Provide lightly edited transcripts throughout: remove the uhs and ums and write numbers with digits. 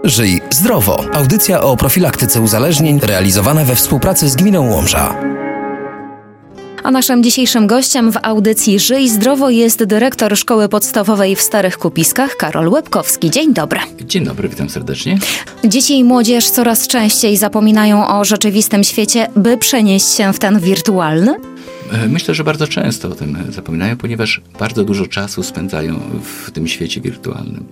Żyj zdrowo. Audycja o profilaktyce uzależnień realizowana we współpracy z Gminą Łomża. A naszym dzisiejszym gościem w audycji Żyj zdrowo jest dyrektor Szkoły Podstawowej w Starych Kupiskach, Karol Łebkowski. Dzień dobry. Dzień dobry, witam serdecznie. Dzieci i młodzież coraz częściej zapominają o rzeczywistym świecie, by przenieść się w ten wirtualny? Myślę, że bardzo często o tym zapominają, ponieważ bardzo dużo czasu spędzają w tym świecie wirtualnym.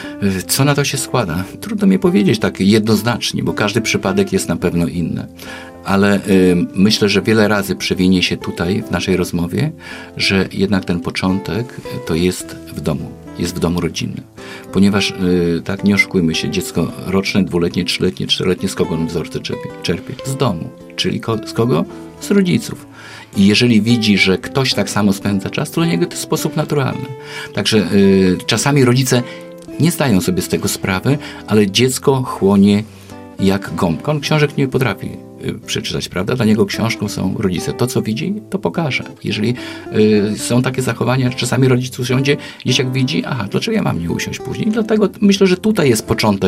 Co na to się składa? Trudno mi powiedzieć tak jednoznacznie, bo każdy przypadek jest na pewno inny. Ale myślę, że wiele razy przewinie się tutaj w naszej rozmowie, że jednak ten początek to jest w domu. Jest w domu rodzinnym. Ponieważ, tak nie oszukujmy się, dziecko roczne, 2-letnie, 3-letnie, 4-letnie, z kogo on wzorce czerpie? Z domu. Czyli z kogo? Z rodziców. I jeżeli widzi, że ktoś tak samo spędza czas, to dla niego to jest sposób naturalny. Także czasami rodzice nie zdają sobie z tego sprawy, ale dziecko chłonie jak gąbka. On książek nie potrafi przeczytać, prawda? Dla niego książką są rodzice. To, co widzi, to pokaże. Jeżeli są takie zachowania, że czasami rodzic usiądzie, dzieciak widzi, aha, dlaczego ja mam nie usiąść później? I dlatego myślę, że tutaj jest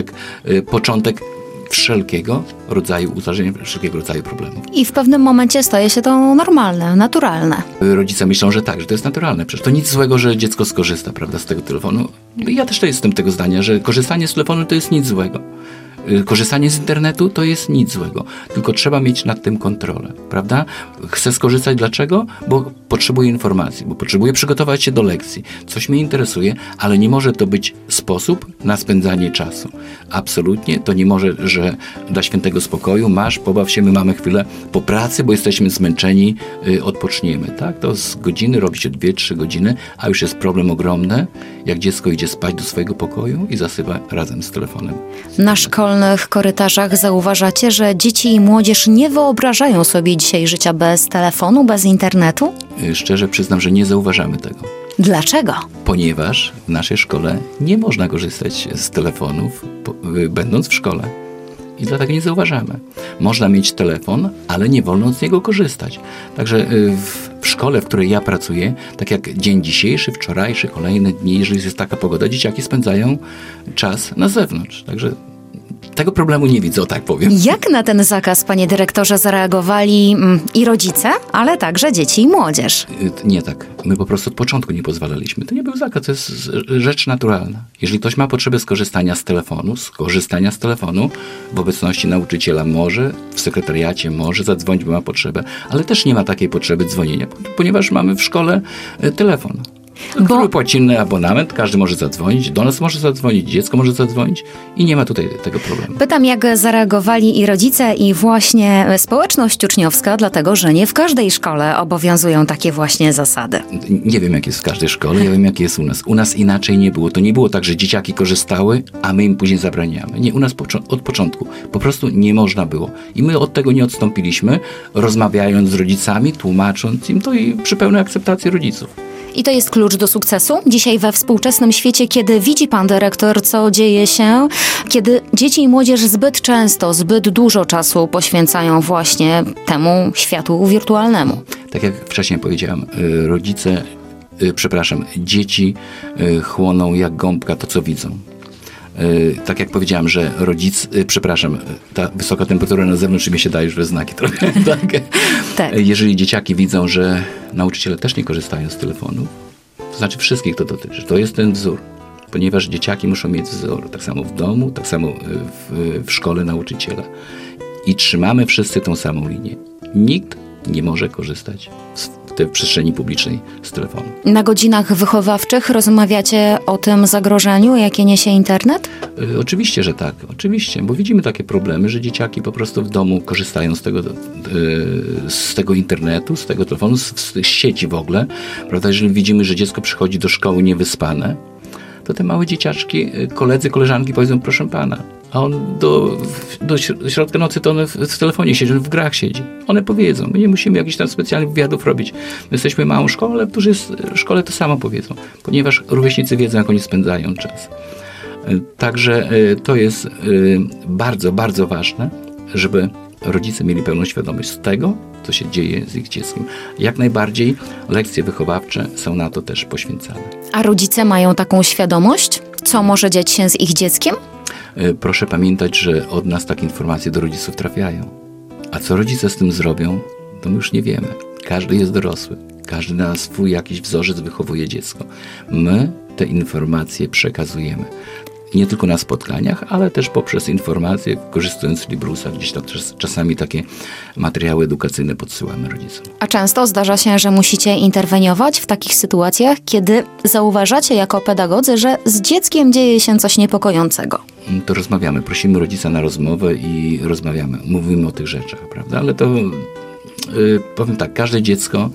początek wszelkiego rodzaju uzależnienia, wszelkiego rodzaju problemów. I w pewnym momencie staje się to normalne, naturalne. Rodzice myślą, że tak, że to jest naturalne. Przecież to nic złego, że dziecko skorzysta, prawda, z tego telefonu. Ja też jestem tego zdania, że korzystanie z telefonu to jest nic złego. Korzystanie z internetu to jest nic złego, tylko trzeba mieć nad tym kontrolę, prawda? Chcę skorzystać dlaczego? Bo potrzebuję informacji, bo potrzebuję przygotować się do lekcji. Coś mnie interesuje, ale nie może to być sposób na spędzanie czasu. Absolutnie to nie może, że dla świętego spokoju pobaw się, my mamy chwilę po pracy, bo jesteśmy zmęczeni, odpoczniemy, tak? To z godziny robi się 2-3 godziny, a już jest problem ogromny, jak dziecko idzie spać do swojego pokoju i zasypia razem z telefonem. Na szkolnych korytarzach zauważacie, że dzieci i młodzież nie wyobrażają sobie dzisiaj życia bez telefonu, bez internetu? Szczerze przyznam, że nie zauważamy tego. Dlaczego? Ponieważ w naszej szkole nie można korzystać z telefonów, będąc w szkole. I dlatego nie zauważamy. Można mieć telefon, ale nie wolno z niego korzystać. Także w szkole, w której ja pracuję, tak jak dzień dzisiejszy, wczorajszy, kolejne dni, jeżeli jest taka pogoda, dzieciaki spędzają czas na zewnątrz. Także tego problemu nie widzę, o tak powiem. Jak na ten zakaz, panie dyrektorze, zareagowali i rodzice, ale także dzieci i młodzież? Nie tak. My po prostu od początku nie pozwalaliśmy. To nie był zakaz, to jest rzecz naturalna. Jeżeli ktoś ma potrzebę skorzystania z telefonu w obecności nauczyciela może, w sekretariacie może zadzwonić, bo ma potrzebę, ale też nie ma takiej potrzeby dzwonienia, ponieważ mamy w szkole telefon. Który płacimy abonament, każdy może zadzwonić, do nas może zadzwonić, dziecko może zadzwonić i nie ma tutaj tego problemu. Pytam, jak zareagowali i rodzice, i właśnie społeczność uczniowska, dlatego że nie w każdej szkole obowiązują takie właśnie zasady. Nie wiem, jak jest w każdej szkole, ja wiem, jak jest u nas. U nas inaczej nie było. To nie było tak, że dzieciaki korzystały, a my im później zabraniamy. Nie, u nas od początku po prostu nie można było. I my od tego nie odstąpiliśmy, rozmawiając z rodzicami, tłumacząc im to i przy pełnej akceptacji rodziców. I to jest klucz do sukcesu? Dzisiaj we współczesnym świecie, kiedy widzi pan dyrektor, co dzieje się, kiedy dzieci i młodzież zbyt dużo czasu poświęcają właśnie temu światu wirtualnemu. Tak jak wcześniej powiedziałem, dzieci chłoną jak gąbka to, co widzą. Tak jak powiedziałem, że ta wysoka temperatura na zewnątrz mi się daje już we znaki trochę. Tak? Jeżeli dzieciaki widzą, że nauczyciele też nie korzystają z telefonów, to znaczy wszystkich to dotyczy. To jest ten wzór, ponieważ dzieciaki muszą mieć wzór. Tak samo w domu, tak samo w szkole nauczyciela. I trzymamy wszyscy tą samą linię. Nikt nie może korzystać w przestrzeni publicznej z telefonu. Na godzinach wychowawczych rozmawiacie o tym zagrożeniu, jakie niesie internet? Oczywiście, że tak. Oczywiście, bo widzimy takie problemy, że dzieciaki po prostu w domu korzystają z tego internetu, z tego telefonu, z sieci w ogóle. Prawda? Jeżeli widzimy, że dziecko przychodzi do szkoły niewyspane, to te małe dzieciaczki, koledzy, koleżanki powiedzą, proszę pana, a on do środka nocy to on w telefonie siedzi, w grach siedzi. One powiedzą, my nie musimy jakichś tam specjalnych wywiadów robić. My jesteśmy małą szkołą, ale którzy jest w szkole to samo powiedzą, ponieważ rówieśnicy wiedzą, jak oni spędzają czas. Także to jest bardzo, bardzo ważne, żeby rodzice mieli pełną świadomość z tego, co się dzieje z ich dzieckiem. Jak najbardziej lekcje wychowawcze są na to też poświęcane. A rodzice mają taką świadomość? co może dziać się z ich dzieckiem? Proszę pamiętać, że od nas takie informacje do rodziców trafiają. A co rodzice z tym zrobią, to my już nie wiemy. Każdy jest dorosły. Każdy na swój jakiś wzorzec wychowuje dziecko. My te informacje przekazujemy. Nie tylko na spotkaniach, ale też poprzez informacje, korzystując z Librusa. Gdzieś tam czasami takie materiały edukacyjne podsyłamy rodzicom. A często zdarza się, że musicie interweniować w takich sytuacjach, kiedy zauważacie jako pedagodzy, że z dzieckiem dzieje się coś niepokojącego. To rozmawiamy. Prosimy rodzica na rozmowę i rozmawiamy. Mówimy o tych rzeczach, prawda? Ale to powiem tak, każde dziecko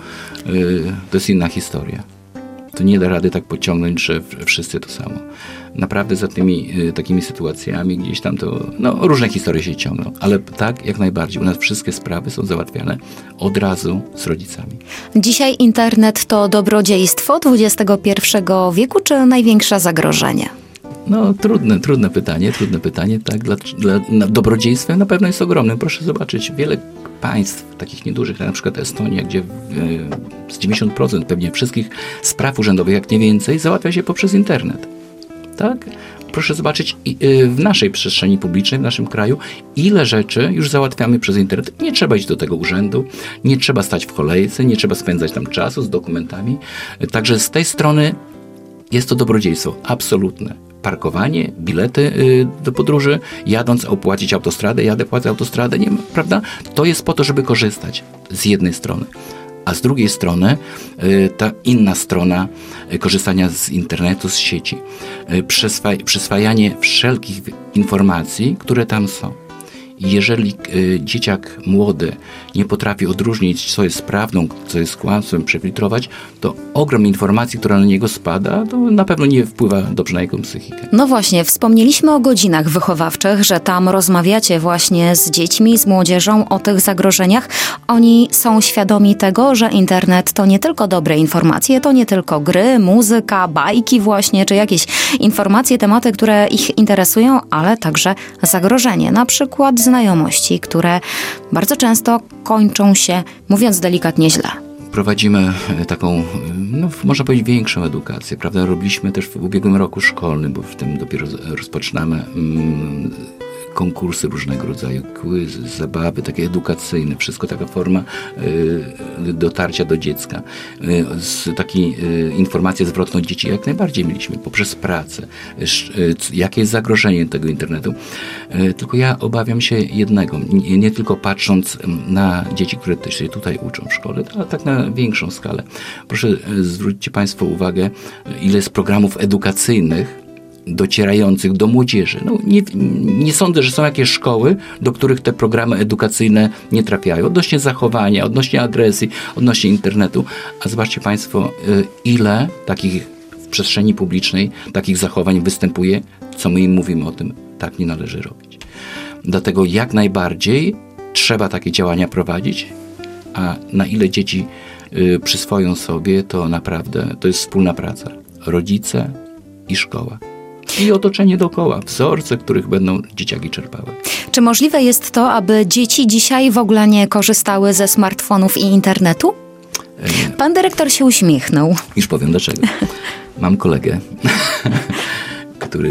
to jest inna historia. To nie da rady tak pociągnąć, że wszyscy to samo. Naprawdę za tymi takimi sytuacjami gdzieś tam to, różne historie się ciągną, ale tak, jak najbardziej. U nas wszystkie sprawy są załatwiane od razu z rodzicami. Dzisiaj internet to dobrodziejstwo XXI wieku, czy największe zagrożenie? Trudne pytanie, tak. Dobrodziejstwem na pewno jest ogromne. Proszę zobaczyć, wiele państw, takich niedużych, na przykład Estonia, gdzie z 90% pewnie wszystkich spraw urzędowych, jak nie więcej, załatwia się poprzez internet. Tak? Proszę zobaczyć w naszej przestrzeni publicznej, w naszym kraju, ile rzeczy już załatwiamy przez internet. Nie trzeba iść do tego urzędu, nie trzeba stać w kolejce, nie trzeba spędzać tam czasu z dokumentami. Także z tej strony jest to dobrodziejstwo absolutne. Parkowanie, bilety do podróży, jadąc opłacić autostradę, płacę autostradę, nie, prawda? To jest po to, żeby korzystać z jednej strony. A z drugiej strony ta inna strona korzystania z internetu, z sieci. Przyswajanie wszelkich informacji, które tam są. Jeżeli dzieciak młody nie potrafi odróżnić, co jest prawdą, co jest kłamstwem, przefiltrować, to ogrom informacji, która na niego spada, to na pewno nie wpływa dobrze na jego psychikę. No właśnie, wspomnieliśmy o godzinach wychowawczych, że tam rozmawiacie właśnie z dziećmi, z młodzieżą o tych zagrożeniach. Oni są świadomi tego, że internet to nie tylko dobre informacje, to nie tylko gry, muzyka, bajki właśnie, czy jakieś informacje, tematy, które ich interesują, ale także zagrożenie. Na przykład znajomości, które bardzo często kończą się, mówiąc delikatnie, źle. Prowadzimy taką, można powiedzieć, większą edukację, prawda? Robiliśmy też w ubiegłym roku szkolnym, bo w tym dopiero rozpoczynamy konkursy różnego rodzaju, quizy, zabawy, takie edukacyjne, wszystko taka forma dotarcia do dziecka. Takie informacje zwrotne od dzieci jak najbardziej mieliśmy poprzez pracę. Jakie jest zagrożenie tego internetu? Tylko ja obawiam się jednego, nie tylko patrząc na dzieci, które też się tutaj uczą w szkole, ale tak na większą skalę. Proszę zwróćcie Państwo uwagę, ile jest programów edukacyjnych docierających do młodzieży. Nie sądzę, że są jakieś szkoły, do których te programy edukacyjne nie trafiają. Odnośnie zachowania, odnośnie agresji, odnośnie internetu. A zobaczcie Państwo, ile takich w przestrzeni publicznej takich zachowań występuje, co my im mówimy o tym, tak nie należy robić. Dlatego jak najbardziej trzeba takie działania prowadzić, a na ile dzieci przyswoją sobie, to naprawdę to jest wspólna praca. Rodzice i szkoła. I otoczenie dookoła, wzorce, których będą dzieciaki czerpały. Czy możliwe jest to, aby dzieci dzisiaj w ogóle nie korzystały ze smartfonów i internetu? Pan dyrektor się uśmiechnął. Już powiem dlaczego. Mam kolegę, który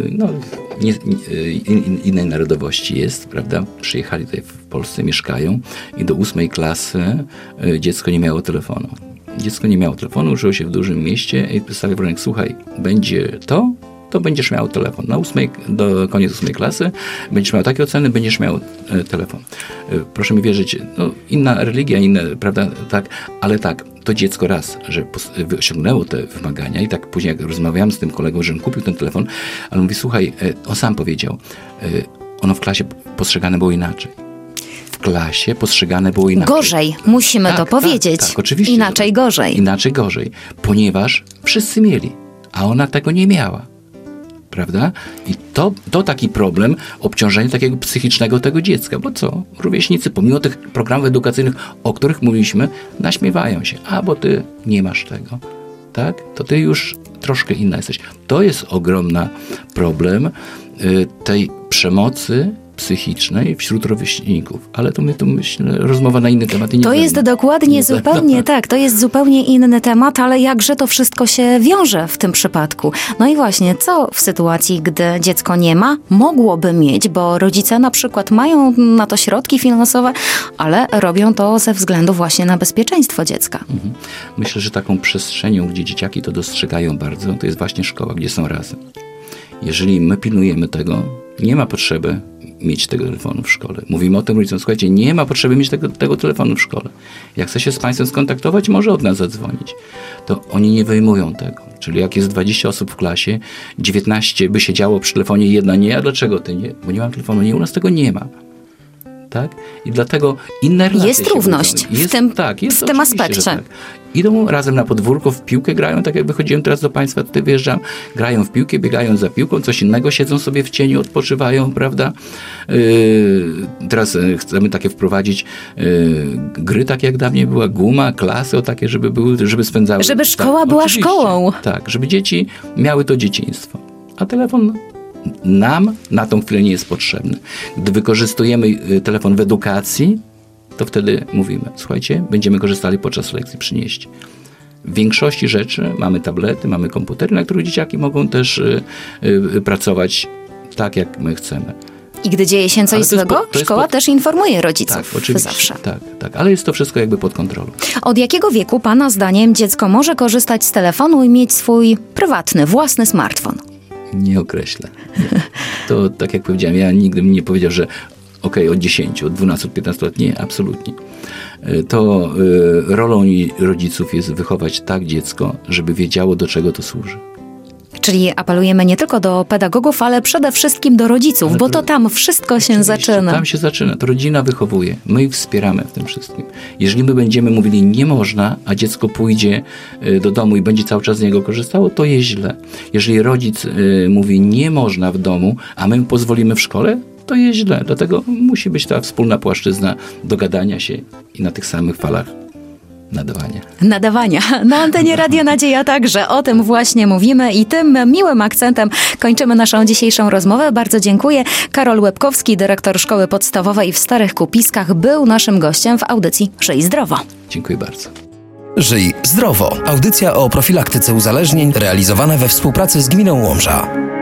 innej narodowości jest, prawda? Przyjechali tutaj w Polsce, mieszkają i do 8 klasy dziecko nie miało telefonu. Dziecko nie miało telefonu, uczyło się w dużym mieście i przedstawia warunek, słuchaj, będzie to będziesz miał telefon. Do koniec 8 klasy będziesz miał takie oceny, będziesz miał telefon. Proszę mi wierzyć, inna religia, inne, prawda, tak, ale tak, to dziecko raz, że osiągnęło te wymagania i tak później jak rozmawiałem z tym kolegą, że on kupił ten telefon, ale on mówi, słuchaj, on sam powiedział, ono w klasie postrzegane było inaczej. W klasie postrzegane było inaczej. Gorzej, musimy to powiedzieć. Tak, oczywiście. Inaczej gorzej. Inaczej gorzej, ponieważ wszyscy mieli, a ona tego nie miała. Prawda? I to taki problem, obciążenie takiego psychicznego tego dziecka. Bo co? Rówieśnicy, pomimo tych programów edukacyjnych, o których mówiliśmy, naśmiewają się. A, bo ty nie masz tego. Tak? To ty już troszkę inna jesteś. To jest ogromny problem tej przemocy psychicznej wśród rówieśników. Ale to myślę, rozmowa na inny temat. To jest dokładnie zupełnie tak, to jest zupełnie inny temat, ale jakże to wszystko się wiąże w tym przypadku. No i właśnie, co w sytuacji, gdy dziecko nie ma, mogłoby mieć, bo rodzice na przykład mają na to środki finansowe, ale robią to ze względu właśnie na bezpieczeństwo dziecka. Myślę, że taką przestrzenią, gdzie dzieciaki to dostrzegają bardzo, to jest właśnie szkoła, gdzie są razem. Jeżeli my pilnujemy tego, nie ma potrzeby mieć tego telefonu w szkole. Mówimy o tym rodzicom, słuchajcie, nie ma potrzeby mieć tego telefonu w szkole. Jak chce się z państwem skontaktować, może od nas zadzwonić. To oni nie wyjmują tego. Czyli jak jest 20 osób w klasie, 19 by siedziało przy telefonie, jedna nie, a dlaczego ty nie? Bo nie mam telefonu, nie, u nas tego nie ma. Tak? I dlatego inne relacje jest równość w tym aspekcie. Tak. Idą razem na podwórko, w piłkę grają, tak jak wychodziłem teraz do państwa, tutaj wyjeżdżam, grają w piłkę, biegają za piłką, coś innego, siedzą sobie w cieniu, odpoczywają, prawda? Teraz chcemy takie wprowadzić gry, tak jak dawniej była guma, klasy, o takie, żeby spędzały. Żeby szkoła była szkołą. Tak, żeby dzieci miały to dzieciństwo. A telefon nam na tą chwilę nie jest potrzebny. Gdy wykorzystujemy telefon w edukacji, to wtedy mówimy, słuchajcie, będziemy korzystali podczas lekcji, przynieść. W większości rzeczy mamy tablety, mamy komputery, na których dzieciaki mogą też pracować tak, jak my chcemy. I gdy dzieje się coś złego, szkoła też informuje rodziców. Tak, oczywiście. Zawsze. Tak, ale jest to wszystko jakby pod kontrolą. Od jakiego wieku Pana zdaniem dziecko może korzystać z telefonu i mieć swój prywatny, własny smartfon? Nie określę. To tak jak powiedziałem, ja nigdy bym nie powiedział, że od 10, od 12, od 15 lat. Nie, absolutnie. To rolą rodziców jest wychować tak dziecko, żeby wiedziało, do czego to służy. Czyli apelujemy nie tylko do pedagogów, ale przede wszystkim do rodziców, bo to tam wszystko się zaczyna. Tam się zaczyna, to rodzina wychowuje. My ich wspieramy w tym wszystkim. Jeżeli my będziemy mówili nie można, a dziecko pójdzie do domu i będzie cały czas z niego korzystało, to jest źle. Jeżeli rodzic mówi nie można w domu, a my pozwolimy w szkole, to jest źle. Dlatego musi być ta wspólna płaszczyzna dogadania się i na tych samych falach nadawania. Na antenie Radia Nadzieja także o tym właśnie mówimy i tym miłym akcentem kończymy naszą dzisiejszą rozmowę. Bardzo dziękuję. Karol Łebkowski, dyrektor Szkoły Podstawowej w Starych Kupiskach, był naszym gościem w audycji Żyj Zdrowo. Dziękuję bardzo. Żyj zdrowo. Audycja o profilaktyce uzależnień realizowana we współpracy z Gminą Łomża.